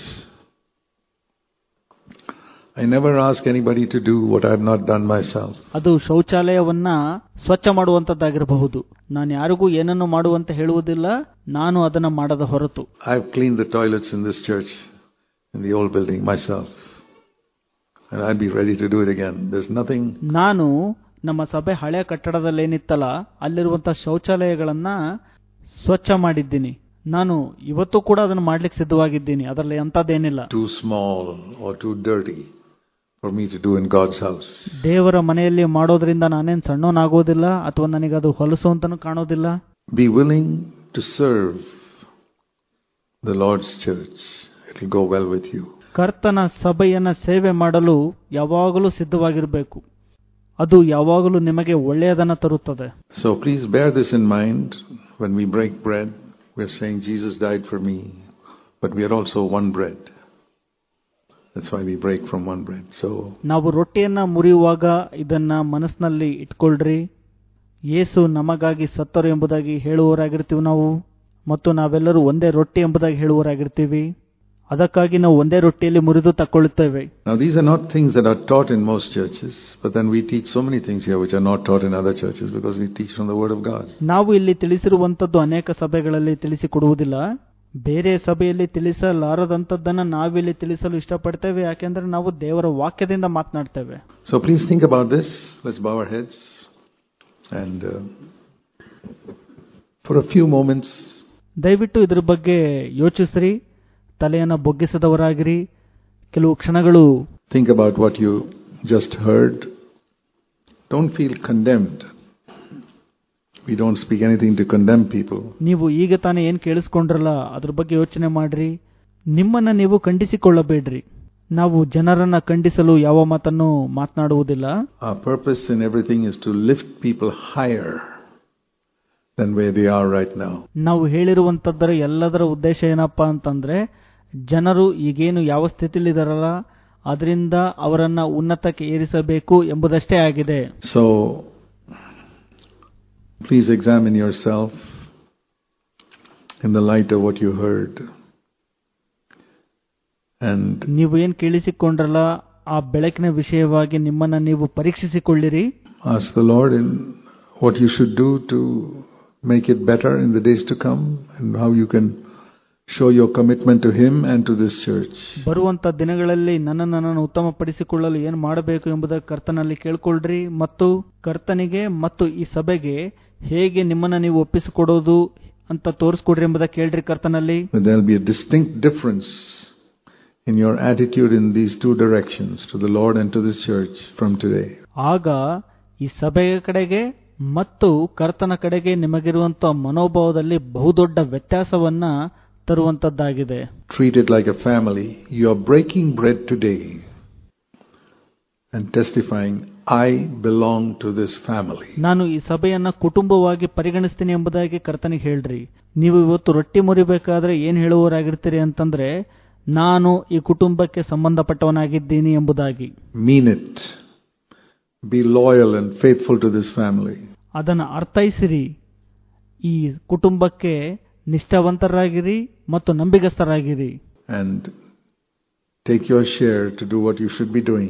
Speaker 1: I never ask anybody to do what I have not done myself.
Speaker 2: ಅದು ಶೌಚಾಲಯವನ್ನ ಸ್ವಚ್ಛ ಮಾಡುವಂತದ್ದಾಗಿರಬಹುದು. ನಾನು ಯಾರಿಗೂ ಏನನ್ನು ಮಾಡುವಂತ ಹೇಳುವುದಿಲ್ಲ, ನಾನು ಅದನ್ನ ಮಾಡದ ಹೊರತು.
Speaker 1: I have cleaned the toilets in this church, in the old building myself, and I'd be ready to do it again. There's nothing.
Speaker 2: ನಾನು ನಮ್ಮ ಸಭೆ ಹಳೆಯ ಕಟ್ಟಡದಲ್ಲಿ ಏನಿತ್ತಲ್ಲ ಅಲ್ಲಿರುವಂತಹ ಶೌಚಾಲಯಗಳನ್ನ ಸ್ವಚ್ಛ ಮಾಡಿದ್ದೀನಿ. ನಾನು ಇವತ್ತು ಕೂಡ ಅದನ್ನು ಮಾಡ್ಲಿಕ್ಕೆ ಸಿದ್ಧವಾಗಿದ್ದೀನಿ. ಅದರಲ್ಲಿ ಅಂತದ್ದೇನಿಲ್ಲ.
Speaker 1: Too small or too dirty for me to do in God's house.
Speaker 2: ದೇವರ ಮನೆಯಲ್ಲಿ ಮಾಡೋದ್ರಿಂದ ನಾನೇನ್ ಸಣ್ಣವನಾಗೋದಿಲ್ಲ ಅಥವಾ ನನಗದು ಹೊಲಸು ಅಂತಾನೂ ಕಾಣೋದಿಲ್ಲ.
Speaker 1: Be willing to serve the Lord's church. It will go well with you.
Speaker 2: ಕರ್ತನ ಸಭೆಯನ್ನ ಸೇವೆ ಮಾಡಲು ಯಾವಾಗಲೂ ಸಿದ್ಧವಾಗಿರಬೇಕು. ಅದು ಯಾವಾಗಲೂ ನಿಮಗೆ ಒಳ್ಳೆಯದನ್ನ ತರುತ್ತದೆ.
Speaker 1: So please bear this in mind when we break bread. we're saying Jesus died for me, but we are also one bread. That's why we break from one bread. So
Speaker 2: ನಾವು ರೊಟ್ಟಿಯನ್ನ ಮುರಿಯುವಾಗ ಇದನ್ನ ಮನಸ್ಸಿನಲ್ಲಿ ಇಟ್ಕೊಳ್ರಿ. ಯೇಸು ನಮಗಾಗಿ ಸತ್ತರು ಎಂಬುದಾಗಿ ಹೇಳುವವರಾಗಿರ್ತೀವಿ ನಾವು, ಮತ್ತು ನಾವೆಲ್ಲರೂ ಒಂದೇ ರೊಟ್ಟಿ ಎಂಬುದಾಗಿ ಹೇಳುವವರಾಗಿರ್ತೀವಿ. ಅದಕ್ಕಾಗಿ ನಾವು ಒಂದೇ ರೊಟ್ಟಿಯಲ್ಲಿ ಮುರಿದು ತಕ್ಕೊಳ್ಳುತ್ತೇವೆ.
Speaker 1: Now these are not things that are taught in most churches, but then we teach so many things here which are not taught in other churches because we teach from the word of God.
Speaker 2: ನಾವು ಇಲ್ಲಿ ತಿಳಿಸಿರುವಂತದ್ದು ಅನೇಕ ಸಭೆಗಳಲ್ಲಿ ತಿಳಿಸಿಕೊಡುವುದಿಲ್ಲ. ಬೇರೆ ಸಭೆಯಲ್ಲಿ ತಿಳಿಸಲಾರದಂತದ್ದನ್ನ ನಾವಿಲ್ಲಿ ತಿಳಿಸಲು ಇಷ್ಟಪಡ್ತೇವೆ, ಯಾಕೆಂದ್ರೆ ನಾವು ದೇವರ ವಾಕ್ಯದಿಂದ ಮಾತನಾಡ್ತೇವೆ.
Speaker 1: So please think about this. Let's bow our heads and uh, for a few moments
Speaker 2: ದಯವಿಟ್ಟು ಇದ್ರ ಬಗ್ಗೆ ಯೋಚಿಸ್ರಿ, ತಲೆಯನ್ನ ಬೊಗ್ಗಿಸದವರಾಗಿರಿ. ಕೆಲವು ಕ್ಷಣಗಳು
Speaker 1: think about what you just heard. Don't feel condemned. We don't speak anything to condemn people.
Speaker 2: ನೀವು ಈಗ ತಾನೇ ಏನ್ ಕೇಳಿಸ್ಕೊಂಡ್ರಲ್ಲ ಅದ್ರ ಬಗ್ಗೆ ಯೋಚನೆ ಮಾಡ್ರಿ. ನಿಮ್ಮನ್ನ ನೀವು ಖಂಡಿಸಿಕೊಳ್ಳಬೇಡ್ರಿ. ನಾವು ಜನರನ್ನ ಖಂಡಿಸಲು ಯಾವ ಮಾತನ್ನು ಮಾತನಾಡುವುದಿಲ್ಲ.
Speaker 1: Our purpose in everything is to lift people higher than where they are right now.
Speaker 2: ನಾವು ಹೇಳಿರುವಂತದ್ದರ ಎಲ್ಲದರ ಉದ್ದೇಶ ಏನಪ್ಪಾ ಅಂತಂದ್ರೆ, ಜನರು ಈಗೇನು ಯಾವ ಸ್ಥಿತಿಲಿದಾರಲ್ಲ ಅದರಿಂದ ಅವರನ್ನ ಉನ್ನತಕ್ಕೆ ಏರಿಸಬೇಕು ಎಂಬುದಷ್ಟೇ ಆಗಿದೆ.
Speaker 1: So please examine yourself in the light of what you heard. And
Speaker 2: ನೀವು ಏನ್ ಕೇಳಿಸಿಕೊಂಡ್ರಲ್ಲ ಆ ಬೆಳಕಿನ ವಿಷಯವಾಗಿ ನಿಮ್ಮನ್ನ ನೀವು ಪರೀಕ್ಷಿಸಿಕೊಳ್ಳಿರಿ.
Speaker 1: Ask the Lord in what you should do to make it better in the days to come and how you can show your commitment to Him and to this church.
Speaker 2: ಬರುವಂತ ದಿನಗಳಲ್ಲಿ ನನ್ನನ್ನು ನಾನು ಉತ್ತಮಪಡಿಸಿಕೊಳ್ಳಲು ಏನು ಮಾಡಬೇಕು ಎಂಬುದರ ಕರ್ತನಲ್ಲಿ ಕೇಳಿಕೊಳ್ಳ್ರಿ, ಮತ್ತು ಕರ್ತನಿಗೆ ಮತ್ತು ಈ ಸಭೆಗೆ ಹೇಗೆ ನಿಮ್ಮನ್ನ ನೀವು ಒಪ್ಪಿಸಿಕೊಡೋದು ಅಂತ ತೋರಿಸ್ಕೊಡ್ರಿ ಎಂಬುದಕ್ಕೆ ಕೇಳ್ರಿ ಕರ್ತನಲ್ಲಿ.
Speaker 1: There will be a distinct difference in your attitude in these two directions, to the Lord and to this church from today.
Speaker 2: ಆಗ ಈ ಸಭೆಯ ಕಡೆಗೆ ಮತ್ತು ಕರ್ತನ ಕಡೆಗೆ ನಿಮಗಿರುವಂತಹ ಮನೋಭಾವದಲ್ಲಿ ಬಹುದೊಡ್ಡ ವ್ಯತ್ಯಾಸವನ್ನ ತರುವಂತದ್ದಾಗಿದೆ.
Speaker 1: Treat it like a family. You are breaking bread today and testifying, I belong to this family.
Speaker 2: ನಾನು ಈ ಸಭೆಯನ್ನ ಕುಟುಂಬವಾಗಿ ಪರಿಗಣಿಸ್ತೀನಿ ಎಂಬುದಾಗಿ ಕರ್ತನಿಗೆ ಹೇಳ್ರಿ. ನೀವು ಇವತ್ತು ರೊಟ್ಟಿ ಮುರಿಬೇಕಾದ್ರೆ ಏನ್ ಹೇಳುವವರಾಗಿರ್ತೀರಿ ಅಂತಂದ್ರೆ, ನಾನು ಈ ಕುಟುಂಬಕ್ಕೆ ಸಂಬಂಧಪಟ್ಟವನಾಗಿದ್ದೀನಿ ಎಂಬುದಾಗಿ.
Speaker 1: Mean it. Be loyal and faithful to this family.
Speaker 2: ಅದನ್ನು ಅರ್ಥೈಸಿರಿ. ಈ ಕುಟುಂಬಕ್ಕೆ ನಿಷ್ಠಾವಂತರಾಗಿರಿ ಮತ್ತು ನಂಬಿಗಸ್ತರಾಗಿರಿ.
Speaker 1: And take your share to do what you should be doing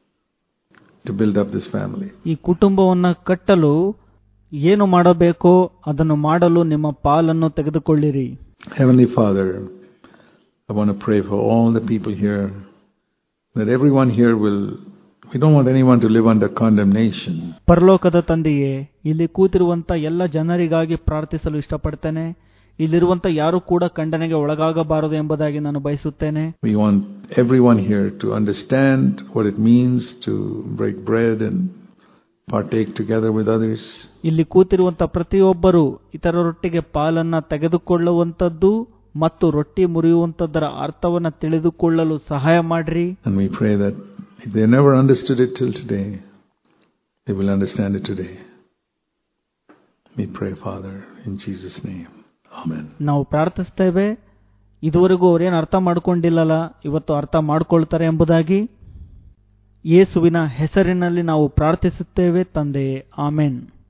Speaker 1: to build up this family.
Speaker 2: ಈ ಕುಟುಂಬವನ್ನ ಕಟ್ಟಲು ಏನು ಮಾಡಬೇಕೋ ಅದನ್ನು ಮಾಡಲು ನಿಮ್ಮ ಪಾಲನ್ನು ತೆಗೆದುಕೊಳ್ಳಿರಿ.
Speaker 1: Heavenly Father, I want to pray for all the people here, that everyone here will, we don't want anyone to live under condemnation.
Speaker 2: ಪರಲೋಕದ ತಂದೆಯೇ, ಇಲ್ಲಿ ಕೂತಿರುವಂತ ಎಲ್ಲ ಜನರಿಗಾಗಿ ಪ್ರಾರ್ಥಿಸಲು ಇಷ್ಟಪಡ್ತೇನೆ. ಇಲ್ಲಿರುವಂತ ಯಾರು ಕೂಡ ಖಂಡನೆಗೆ ಒಳಗಾಗಬಾರದು ಎಂಬುದಾಗಿ ನಾನು ಬಯಸುತ್ತೇನೆ.
Speaker 1: We want everyone here to understand what it means to break bread and partake together with others.
Speaker 2: ಇಲ್ಲಿ ಕೂತಿರುವಂತ ಪ್ರತಿಯೊಬ್ಬರು ಇತರರೊಟ್ಟಿಗೆ ಪಾಲನ್ನ ತೆಗೆದುಕೊಳ್ಳುವಂತದ್ದು ಮತ್ತು ರೊಟ್ಟಿ ಮುರಿಯುವಂತದ್ದರ ಅರ್ಥವನ್ನ ತಿಳಿದುಕೊಳ್ಳಲು ಸಹಾಯ ಮಾಡ್ರಿ.
Speaker 1: And we pray that if they never understood it till today, they will understand it today. We pray, Father, in Jesus' name. Amen.
Speaker 2: ನಾವು ಪ್ರಾರ್ಥಿಸ್ತೇವೆ, ಇದುವರೆಗೂ ಅವರೇನು ಅರ್ಥ ಮಾಡ್ಕೊಂಡಿಲ್ಲಲ್ಲ, ಇವತ್ತು ಅರ್ಥ ಮಾಡ್ಕೊಳ್ತಾರೆ ಎಂಬುದಾಗಿ. ಯೇಸುವಿನ ಹೆಸರಿನಲ್ಲಿ ನಾವು ಪ್ರಾರ್ಥಿಸುತ್ತೇವೆ ತಂದೆಯೇ, ಆಮೆನ್.